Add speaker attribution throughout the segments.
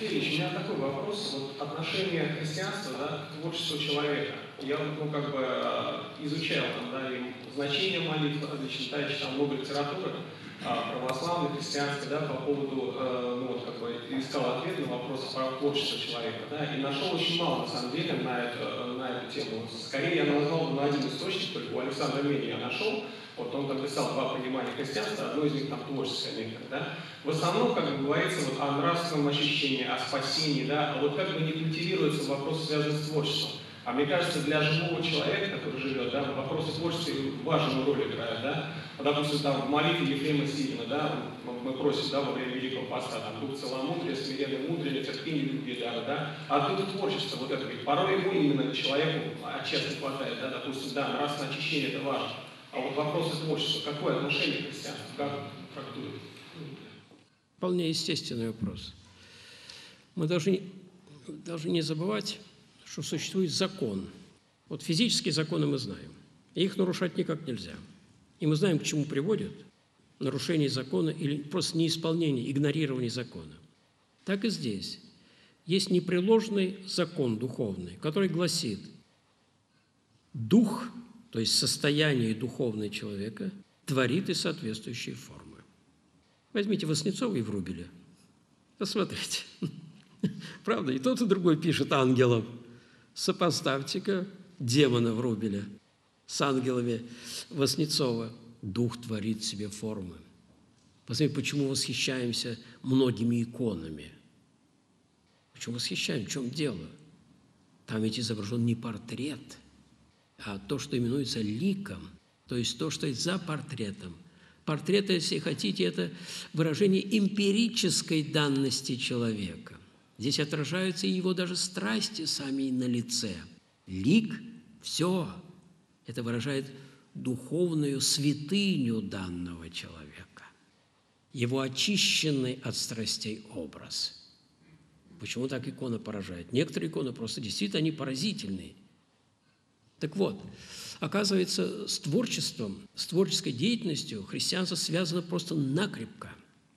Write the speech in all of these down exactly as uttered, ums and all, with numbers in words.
Speaker 1: Ильич, у меня такой вопрос. Вот отношение христианства, да, к творчеству человека. Я ну, как бы изучал там, да, и значение молитв, читаю, читал много литературы православной, христианской, да, по поводу, э, ну вот как бы искал ответ на вопрос про творчество человека, да, и нашел очень мало на самом деле на эту, на эту тему. Скорее я назвал бы на один источник, только у Александра Мени я нашел. Вот он там писал два понимания христианства, одно из них там творческое некоторое, да. В основном, как бы говорится, вот о нравственном очищении, о спасении, да, а вот как бы не культивируется вопрос, связанный с творчеством. А мне кажется, для живого человека, который живет, да, вопросы творчества важную роль играют, да. Допустим, там в молитве Ефрема Сирина, да, мы просим, да, во время Великого Поста, там, дух целомудрия, смиренное мудрее, терпение, любви, да, да. А тут творчество, вот это, порой ему именно человеку отчасти хватает, да, допустим, да, нравственное очищение, это важно. А вот вопросы творчества, какое отношение к христианству, как трактует?
Speaker 2: Вполне естественный вопрос. Мы должны, должны не забывать, что существует закон. Вот физические законы мы знаем. И их нарушать никак нельзя. И мы знаем, к чему приводит нарушение закона или просто неисполнение, игнорирование закона. Так и здесь. Есть непреложный закон духовный, который гласит: дух, то есть состояние духовного человека, творит и соответствующие формы. Возьмите Васнецова и Врубеля. Посмотрите. Правда? И тот, и другой пишет ангелам. Сопоставьте-ка демона Врубеля с ангелами Васнецова. Дух творит в себе формы. Посмотрите, почему восхищаемся многими иконами. Почему восхищаемся? В чем дело? Там ведь изображен не портрет, а то, что именуется ликом, то есть то, что есть за портретом. Портрет, если хотите, это выражение эмпирической данности человека. Здесь отражаются его даже страсти сами на лице. Лик – все. Это выражает духовную святыню данного человека, его очищенный от страстей образ. Почему так икона поражает? Некоторые иконы просто действительно они поразительные. Так вот, оказывается, с творчеством, с творческой деятельностью христианство связано просто накрепко.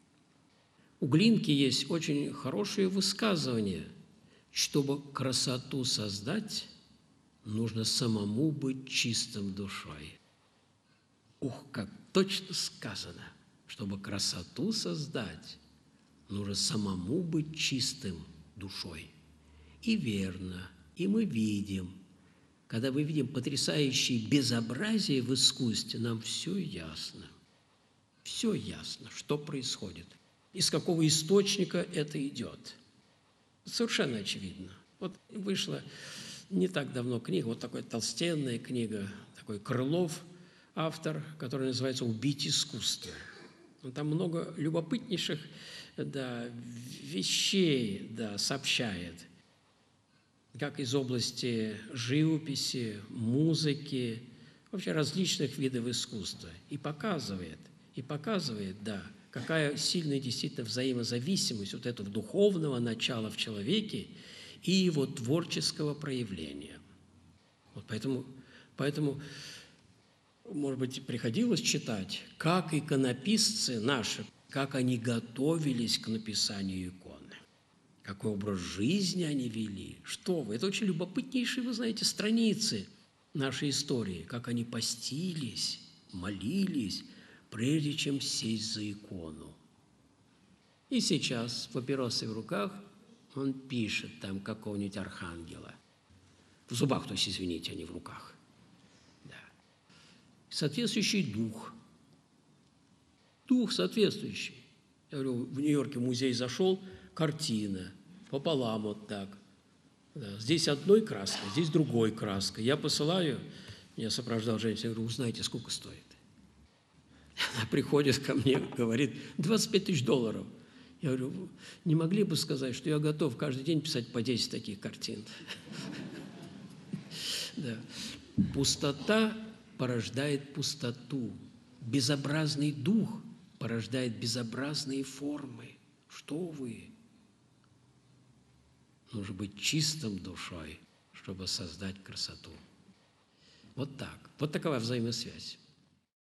Speaker 2: У Глинки есть очень хорошее высказывание: чтобы красоту создать, нужно самому быть чистым душой. Ух, как точно сказано! Чтобы красоту создать, нужно самому быть чистым душой. И верно, и мы видим, когда мы видим потрясающее безобразие в искусстве, нам все ясно. Все ясно, что происходит, из какого источника это идет. Совершенно очевидно. Вот вышла не так давно книга, вот такая толстенная книга, такой Крылов, автор, который называется «Убить искусство». Там много любопытнейших, да, вещей, да, сообщает, как из области живописи, музыки, вообще различных видов искусства. И показывает, и показывает, да, какая сильная действительно взаимозависимость вот этого духовного начала в человеке и его творческого проявления. Вот поэтому, поэтому, может быть, приходилось читать, как иконописцы наши, как они готовились к написанию иконы. Какой образ жизни они вели? Что вы? Это очень любопытнейшие, вы знаете, страницы нашей истории, как они постились, молились, прежде чем сесть за икону. И сейчас с папиросой в руках он пишет там какого-нибудь архангела. В зубах, то есть, извините, а не в руках. Да. Соответствующий дух. Дух соответствующий. Я говорю, в Нью-Йорке в музей зашел, картина, пополам вот так. Да, здесь одной краской, здесь другой краской. Я посылаю, меня сопровождал женщина, я говорю, узнайте, сколько стоит. Она приходит ко мне, говорит, двадцать пять тысяч долларов. Я говорю, не могли бы сказать, что я готов каждый день писать по десять таких картин? Да. Пустота порождает пустоту. Безобразный дух порождает безобразные формы. Что вы? Нужно быть чистым душой, чтобы создать красоту. Вот так. Вот такова взаимосвязь.